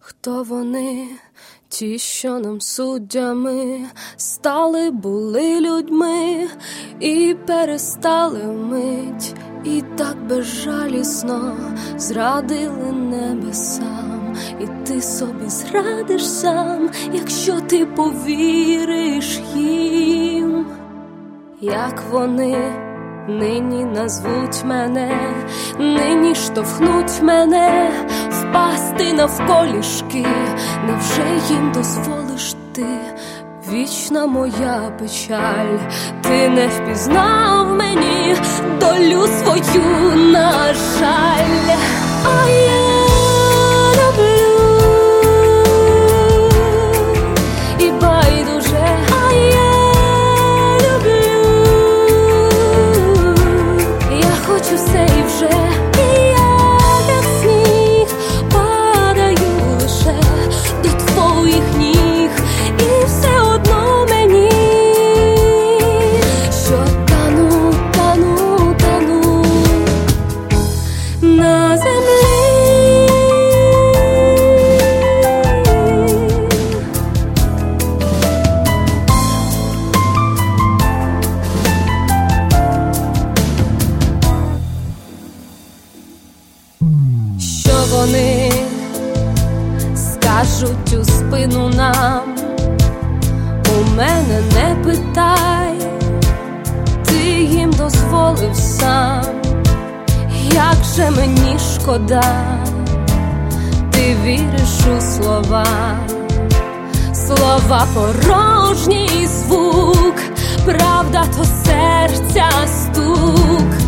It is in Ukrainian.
Хто вони, ті, що нам суддями стали, були людьми і перестали вмить, і так безжалісно зрадили небесам. І ти собі зрадиш сам, якщо ти повіриш їм. Як вони нині назвуть мене, нині штовхнуть мене впасти навколішки, невже їм дозволиш ти? Вічна моя печаль, ти не впізнав мені долю свою, на жаль. А я люблю і байдуже, а я люблю, я хочу все і вже, і я як сніг падаю лише до твоїх ніг, і все одно мені, що тану, тану, тану на землі. Що вони скажуть у спину нам? У мене не питай, ти їм дозволив сам. Як же мені шкода, ти віриш у слова, слова порожній звук, правда то серця стук.